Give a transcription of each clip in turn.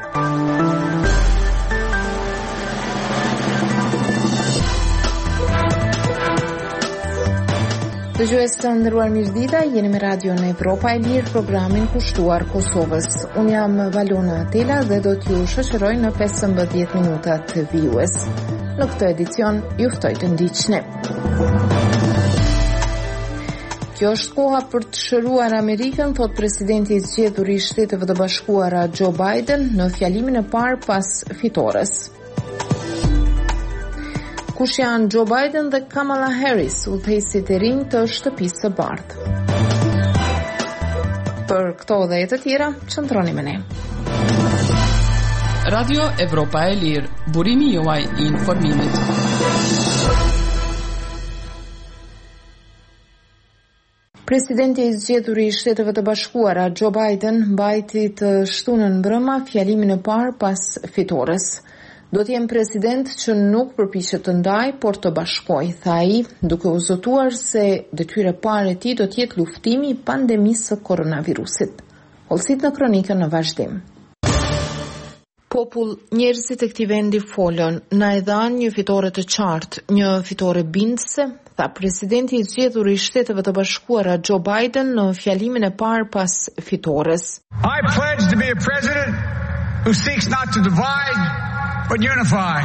Dëgjues të nderuar, mirëdita, jeni me Radio në Evropa e Lirë, programin kushtuar Kosovës. Unë jam Valona Atela dhe do t'ju shoqëroj në 15 minutat të vijues. Në këtë edicion ju ftoj të ndiqni. Kjo është koha për të shëruar Amerikën, thot presidenti i zgjedhur i Shteteve të Bashkuara Joe Biden në fjalimin e parë pas fitores. Kush janë Joe Biden dhe Kamala Harris, udhëheqësit e rinj të shtëpisë së bardhë? Për këto dhe të tjera, qëndroni me ne. Radio Evropa e Lirë, burimi juaj i informimit. Presidenti i zgjedhur i Shteteve të Bashkuara Joe Biden mbajti të shtunën mbrëma fjalimin e parë pas fitores. Do t'jem president që nuk përpiqet të ndaj, por të bashkoj, tha ai, duke u zotuar se detyra e parë e tij do t'jetë luftimi i pandemisë së koronavirusit. Hollësit në kronikën në vazhdim. Popull, njerëzit e këtij vendi folën, na e dhanë një fitore të qartë, një fitore bindëse, tha presidenti i zgjedhur i Shteteve të Bashkuara Joe Biden në fjalimin e parë pas fitores. I pledge to be a president who seeks not to divide but unify.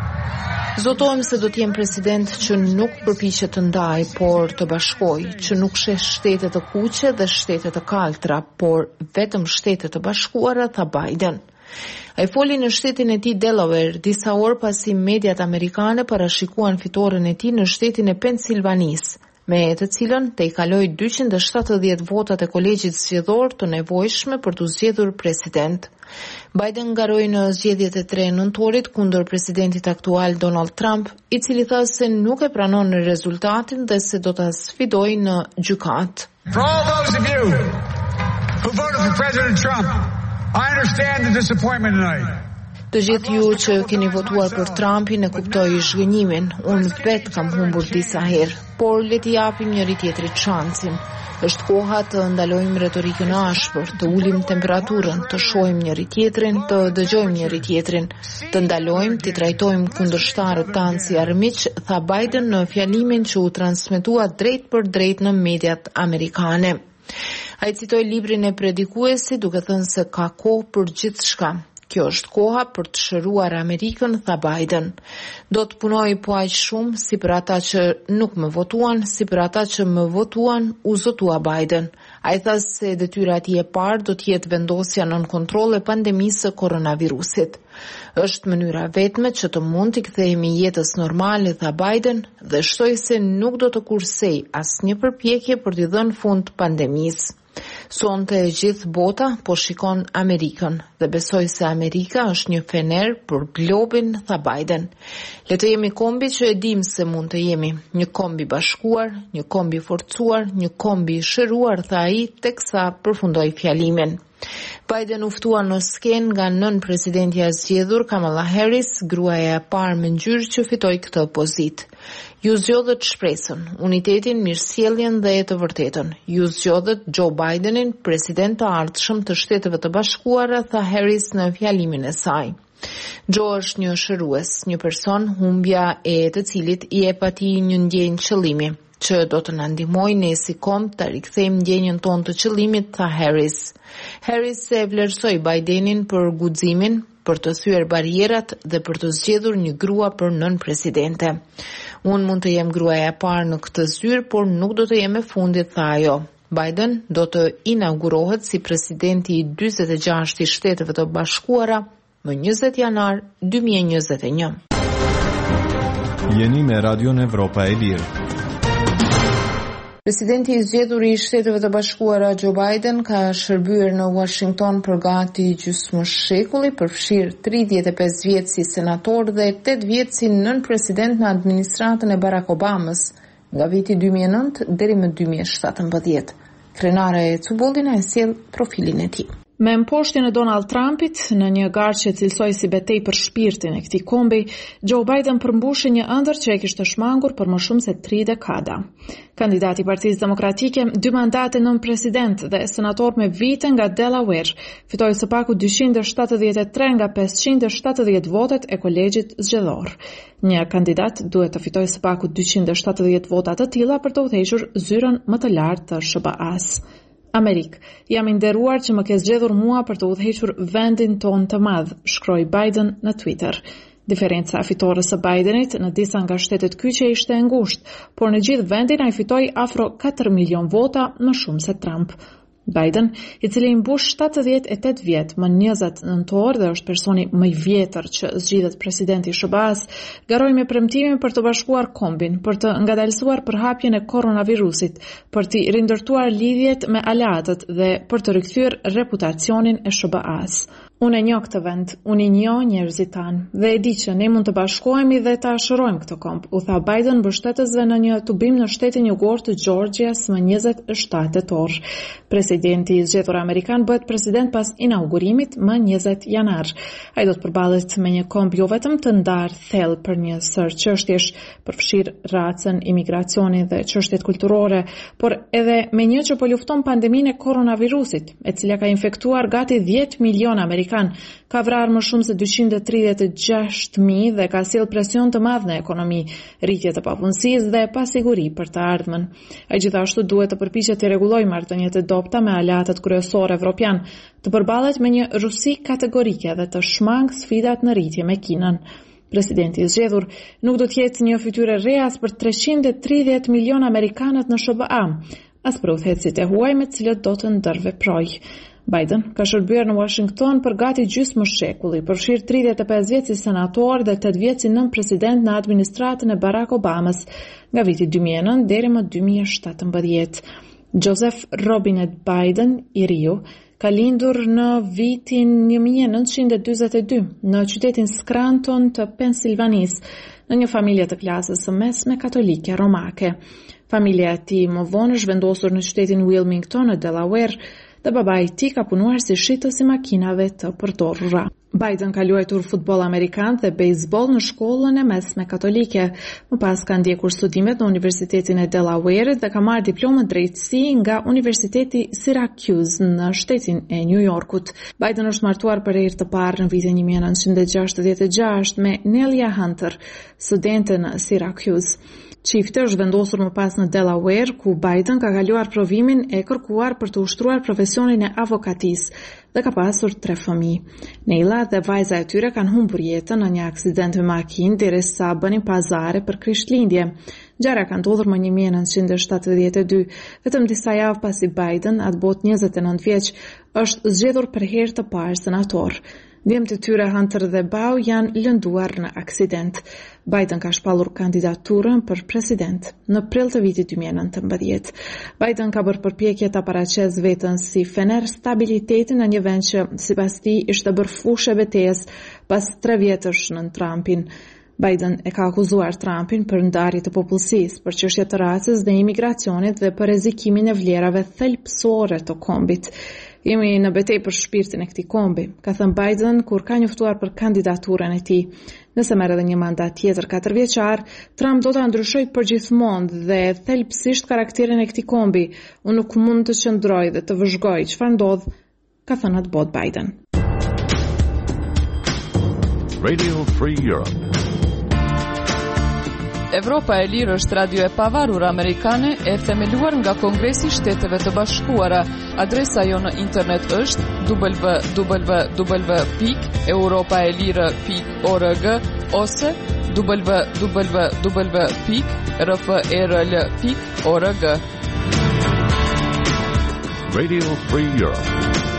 Zotojmë se do t'jem president që nuk përpiqet të ndaj, por të bashkoj, që nuk sheh shtete të kuqe dhe shtete të kaltra, por vetëm shtete të bashkuara, tha Biden. Ai foli në shtetin e tij Delaware disa orë pasi mediat amerikane parashikuan fitoren e tij në shtetin e Pensilvanisë, me të cilën te i kaloi 270 votat e kolegjit zgjedhor të nevojshme për të zgjedhur president. Biden ngaroi në zgjedhjet e 3 nëntorit kundër presidentit aktual Donald Trump, i cili tha se nuk e pranon rezultatin dhe se do ta sfidojë në gjykat. For all those of you who voted for President Trump, I understand the disappointment tonight. Të gjithë ju që keni votuar për Trumpin e kuptoj zhgënjimin, unë vetë kam humbur disa herë, por le t'i japim njëri tjetrit shansin. Është koha të ndalojmë retorikën ashpër, të ulim temperaturën, të shohim njëri tjetrin, të dëgjojmë njëri tjetrin, të ndalojmë, të trajtojmë kundërshtarët tanë si armiq, tha Biden në fjalimin që u transmetua drejt për drejt në mediat amerikane. Ai citoi librin e predikuesit duke thënë se ka kohë për gjithçka. Kjo është koha për të shëruar Amerikën, tha Biden. Do të punoj po aq shumë si për ata që nuk më votuan, si për ata që më votuan, u zotua Biden. Ai tha se detyra e tij e parë do të jetë vendosja nën kontroll e pandemisë së koronavirusit. Është mënyra vetme që të mund t'i kthehemi jetës normale, tha Biden, dhe shtoi se nuk do të kursej asnjë përpjekje për t'i dhënë fund pandemisë. Sonte e gjithë bota po shikon Amerikën dhe besoj se Amerika është një fener për globin, tha Biden. Le të jemi kombi që e dim se mund të jemi, një kombi bashkuar, një kombi forcuar, një kombi shëruar, tha ai, teksa përfundoi fjalimin. Biden u ftua në skenë nga nën presidentja e zgjedhur Kamala Harris, gruaja e parë me ngjyrë që fitoi këtë pozitë. Ju zgjodhët shpresën, unitetin, mirësjelljen dhe të vërtetën. Ju zgjodhët Joe Bidenin, president të ardhshëm të Shteteve të Bashkuara, tha Harris në fjalimin e saj. Joe është një shërues, një person humbja e të cilit i jep atij një ndjenjë qëllimi, që do të na ndihmojë ne si kom të rikthejmë ndjenjën tonë të qëllimit, tha Harris. Harris e vlerësoi Bidenin për guximin, për të thyer barierat dhe për të zgjedhur një grua për nën presidente. Unë mund të jem gruaja e parë në këtë zyrë, por nuk do të jem e fundit, tha ajo. Biden do të inaugurohet si presidenti i 46 i Shteteve të Bashkuara më 20 janar 2021. Jeni me Radio Evropa e Lirë. Presidenti i zgjedhur i Shteteve të Bashkuara Joe Biden ka shërbyer në Washington për gati gjysmë shekulli, përfshirë 35 vjet si senator dhe 8 vjet si nën president në administratën e Barack Obamas, nga viti 2009 deri më 2017. Krenare e Cubollina e sjell profilin e tij. Me mposhtjen e Donald Trumpit në një garë që cilësoi si betejë për shpirtin e këtij kombi, Joe Biden përmbushi një ëndër që e kishte shmangur për më shumë se 3 dekada. Kandidati i Partisë Demokratike, 2 mandate nën president dhe senator me vite nga Delaware, fitoi së paku 273 nga 570 votet e kolegjit zgjedhor. Një kandidat duhet të fitojë së paku 270 vota të tilla për të udhëhequr zyrën më të lartë të SBA-s. Amerik, jam i nderuar që më ke zgjedhur mua për të udhëhequr vendin ton të madh, shkroi Biden në Twitter. Diferenca fitores së Bidenit në disa nga shtetet kyçe ishte e ngushtë, por në gjithë vendin ai fitoi afro 4 milion vota më shumë se Trump. Biden, i cili mbush 78 vjet më 20 nëntor dhe është personi më i vjetër që zgjidhet presidenti i SBA-s, garoi me premtimin për të bashkuar kombin, për të ngadalësuar përhapjen e koronavirusit, për të rindërtuar lidhjet me aleatët dhe për të rikthyer reputacionin e SBA-s. Unë e njoh këtë vend, unë i njoh njerëzit tanë dhe e di që ne mund të bashkohemi dhe të ashërojmë këtë komb, u tha Biden mbështetësve në një tubim në shtetin jugor të Georgias më 27 tetor. Presidenti i zgjedhur amerikan bëhet president pas inaugurimit më 20 janar. Ai do të përballet me një komb jo vetëm të ndarë thellë për një sër çështjesh, përfshir racën, imigracionin dhe çështjet kulturore, por edhe me një që po lufton pandeminë e koronavirusit, e cila ka infektuar gati 10 milion amerikanë, ka vrarë më shumë se 236.000 dhe ka sjellë presion të madh në ekonomi, rritje të papunësisë dhe pasiguri për të ardhmen. Ai gjithashtu duhet të përpiqet të rregullojë marrëdhëniet e dobta me aleatët kryesorë evropian, të përballet me një Rusi kategorike dhe të shmang sfidat në rritje me Kinën. Presidenti i zgjedhur nuk do të jetë një fytyrë re as për 330 milion amerikanët në SBA, as për udhëheqësit e huaj me të cilët do të ndërveprojë. Biden ka shërbyer në Washington për gati gjysmë shekulli, përfshirë 35 vjet si senator dhe 8 vjet si nën president në administratën e Barack Obamas, nga viti 2009 deri më 2017. Joseph Robinette Biden, i riu, ka lindur në vitin 1942 në qytetin Scranton të Pensilvanisë, në një familje të klasës së mesme katolike romake. Familja e tij më vonë është vendosur në qytetin Wilmington në Delaware, dhe babai i tij ka punuar si shitës i makinave të përdorura. Biden ka luajtur futboll amerikan dhe bejsboll në shkollën e mesme katolike. Më pas ka ndjekur studimet në Universitetin e Delaware dhe ka marrë diplomë drejtësi nga Universiteti Syracuse në shtetin e New Yorkut. Biden është martuar për herë të parë në vitin 1966 me Nelia Hunter, studente në Syracuse. Çifti është vendosur më pas në Delaware, ku Biden ka kaluar provimin e kërkuar për të ushtruar profesionin e avokatisë dhe ka pasur 3 fëmijë. Neila dhe vajza e tyre kanë humbur jetën në një aksident me makinë derisa bënin pazare për Krishtlindje. Ngjarja ka ndodhur më 1972, vetëm disa javë pasi Biden, atë botë 29 vjeç, është zgjedhur për herë të parë senator. Djemtë e tyre Hunter dhe Bau janë lënduar në aksident. Biden ka shpallur kandidaturën për president në prill të vitit 2019. Biden ka bërë përpjekje ta paraqesë veten si fener stabiliteti në një vend që sipas tij ishte bërë fushë e betejës pas 3 vjetësh nën Trumpin. Biden e ka akuzuar Trumpin për ndarje të popullsisë, për çështje të racës dhe imigracionit dhe për rrezikimin e vlerave thelbësore të kombit. Jemi në betejë për shpirtin e këtij kombi, ka thënë Biden kur ka njoftuar për kandidaturën e tij. Nëse merr edhe një mandat tjetër 4 vjeçar, Trump do ta ndryshojë përgjithmonë dhe thelbësisht karakterin e këtij kombi. Unë nuk mund të qëndroj dhe të vëzhgoj çfarë ndodh, ka thënë atë botë Biden. Radio Free Europe. Evropa e Lirë është radio e pavarur amerikane e themeluar nga Kongresi i Shteteve të Bashkuara. Adresa jo në internet është www.europaelire.org ose www.rfrl.org. Radio Free Europe.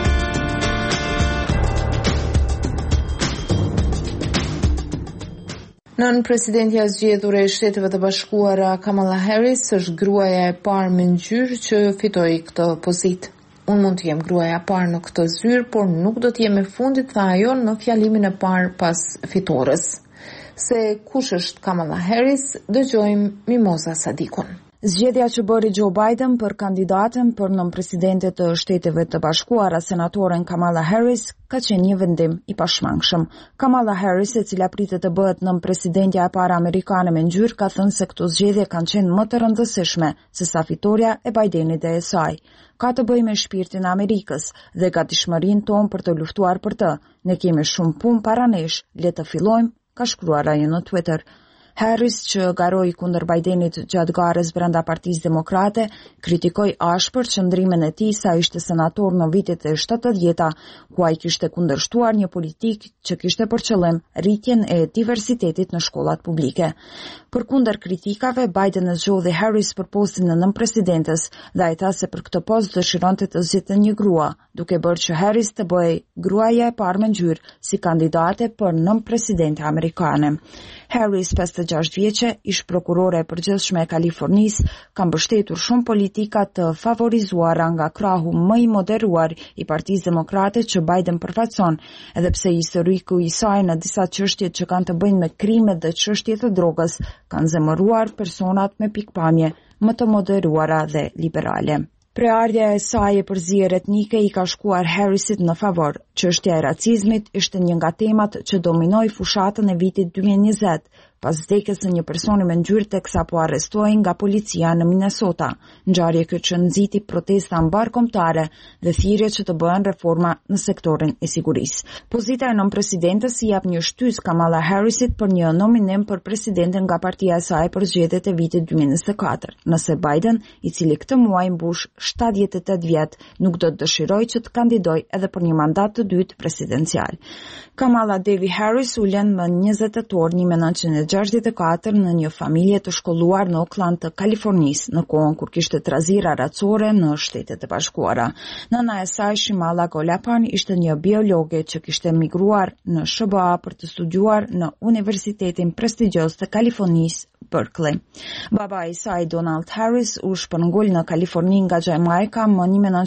Nën presidentja zgjedhur e Shteteve të Bashkuara Kamala Harris është gruaja e parë me ngjyrë që fitoi këtë pozitë. Unë mund të jem gruaja e parë në këtë zyrë, por nuk do të jem e fundit, tha ajo në fjalimin e parë pas fitores. Se kush është Kamala Harris, dëgjojmë Mimoza Sadikun. Zgjedhja që bëri Joe Biden për kandidatën për nënpresidente të Shteteve të Bashkuara, senatoren Kamala Harris, ka qenë një vendim i pashmangshëm. Kamala Harris, e cila pritet të bëhet nënpresidentja e parë amerikane me ngjyrë, ka thënë se këto zgjedhje kanë qenë më të rëndësishme se sa fitoria e Bidenit dhe e saj. Ka të bëjë me shpirtin e Amerikës dhe gatishmërinë tonë për të luftuar për të. Ne kemi shumë punë para nesh, le të fillojmë, ka shkruar ajo në Twitter. Harris, që garoi kundër Bidenit gjatë garës brenda Partisë Demokrate, kritikoi ashpër qëndrimin e tij sa ishte senator në vitet e 70-ta, ku ai kishte kundërshtuar një politikë që kishte për qëllim rritjen e diversitetit në shkollat publike. Përkundër kritikave, Biden e zgjodhi Harris për postin e nënpresidentes dhe ai tha se për këtë postë dëshironte të zgjidhte një grua, duke bërë që Harris të bëhej gruaja e parë me ngjyrë si kandidate për nënpresidente amerikane. Harris, 56 vjeçe, ish prokurore e përgjithshme e Kalifornisë, ka mbështetur shumë politika të favorizuara nga krahu më i moderuar i Partisë Demokrate që Biden përfaqëson, edhe pse historiku i saj në disa çështje që kanë të bëjnë me krimet dhe çështjet e drogës kanë zemëruar personat me pikpamje më të moderuara dhe liberale. Preardhja e saj e përzier etnike i ka shkuar Harrisit në favor. Çështja e racizmit ishte një nga temat që dominoi fushatën e vitit 2020, pas vdekjes së një personi me ngjyrë teksa po arrestohej nga policia në Minnesota, ngjarje që nxiti protesta mbarkombëtare dhe thirrje që të bëhen reforma në sektorin e sigurisë. Pozita e nënpresidentes i jap një shtys Kamala Harrisit për një nominim për presidenten nga partia e saj për zgjedhjet e vitit 2024, nëse Biden, i cili këtë muaj mbush 78 vjet, nuk do të dëshirojë që të kandidojë edhe për një mandat të dytë presidencial. Kamala Devi Harris u lën më 20 tetor 1964 në një familje të shkolluar në Oakland të Kalifornisë, në kohën kur kishte trazira racore në Shtetet e Bashkuara. Nëna e saj, Shimala Golapan, ishte një biologe që kishte migruar në SBA për të studiuar në Universitetin prestigjioz të Kalifornisë, Berkeley. Baba i saj, Donald Harris, u shpërngul në Kaliforni nga Jamaica më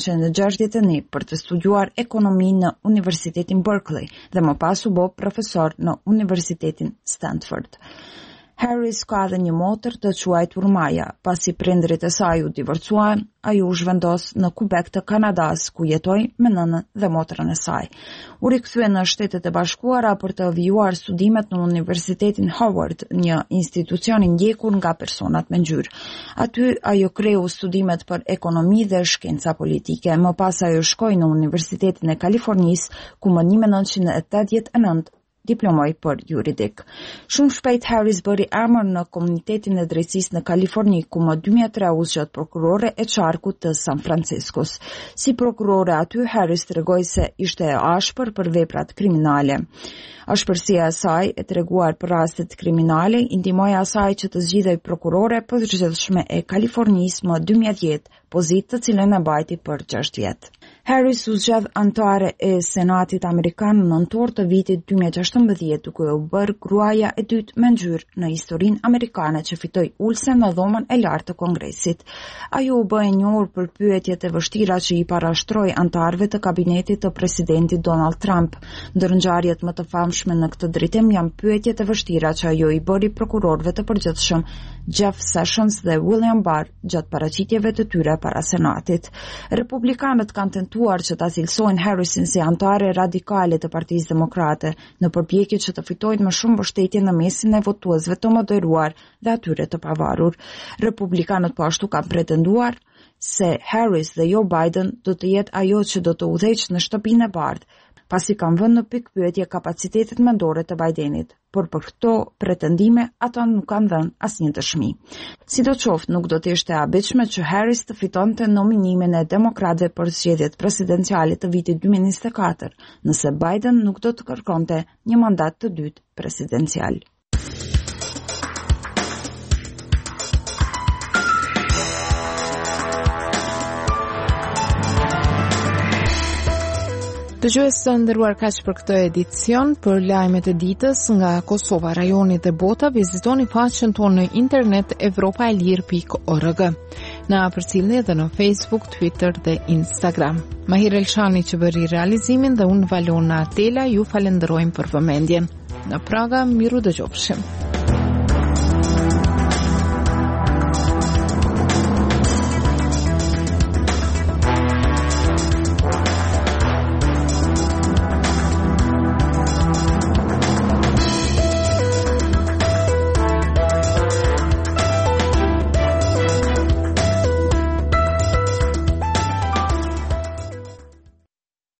1961 për të studiuar ekonomi në Universitetin Berkeley dhe më pas u bë profesor në Universitetin Stanford. Harris ka dhe një motër të quajtur Maja. Pasi prindrit e saj u divorcuan, ai u zhvendos në Quebec të Kanadas, ku jetoi me nënën dhe motrën e saj. U rikthye në Shtetet e Bashkuara për të vijuar studimet në Universitetin Howard, një institucion i ndjekur nga personat me ngjyrë. Aty ajo kreu studimet për ekonomi dhe shkenca politike. Më pas ajo shkoi në Universitetin e Kalifornisë, ku më 1989 diplomoi për juridik. Shumë shpejt Harris bëri emër në komunitetin e drejtësisë në Kaliforni, ku më 2003 u zgjat prokurore e qarkut të San Franciscos. Si prokurore aty, Harris tregoi se ishte e ashpër për veprat kriminale. Ashpërsia e saj e treguar për rastet kriminale i ndihmoi asaj që të zgjidhej prokurore përgjithshme e Kalifornisë më 2010, pozitë të cilën e mbajti për 6 vjet. Harris u zgjodh antare e Senatit Amerikan në nëntor të vitit 2016, duke u bërë gruaja e dytë me ngjyrë në historinë amerikane që fitoi ulse në dhomën e lartë të Kongresit. Ajo u bë e njohur për pyetjet e vështira që i parashtroi antarëve të kabinetit të presidentit Donald Trump. Ndër ngjarjet më të famshme në këtë drejtim janë pyetjet e vështira që ajo i bëri prokurorëve të përgjithshëm Jeff Sessions dhe William Barr gjatë paraqitjeve të tyre para Senatit. Republikanët kanë tentuar që ta cilësojnë Harrisin si antare radikale të Partisë Demokrate në përpjekje që të fitojnë më shumë mbështetje në mesin e votuesve të moderuar dhe atyre të pavarur. Republikanët po ashtu kanë pretenduar se Harris dhe jo Biden do të jetë ajo që do të udhëheqë në shtëpinë e bardhë, pasi kanë vënë në pikpyetje kapacitetet mendore të Bidenit, por për këto pretendime ata nuk kanë dhënë asnjë dëshmi. Sidoqoftë, nuk do të ishte e habitshme që Harris të fitonte nominimin e demokratëve për zgjedhjet presidenciale të vitit 2024, nëse Biden nuk do të kërkonte një mandat të dytë presidencial. Dëgjues të nderuar, kaq për këtë edicion. Për lajmet e ditës nga Kosova, rajonit e bota, vizitoni faqen tonë në internet evropaelir.org. Na përcjellni edhe në Facebook, Twitter dhe Instagram. Mahir Elshani që bëri realizimin dhe unë Valona Atela ju falenderojmë për vëmendjen. Në Praga, miru dëgjofshim.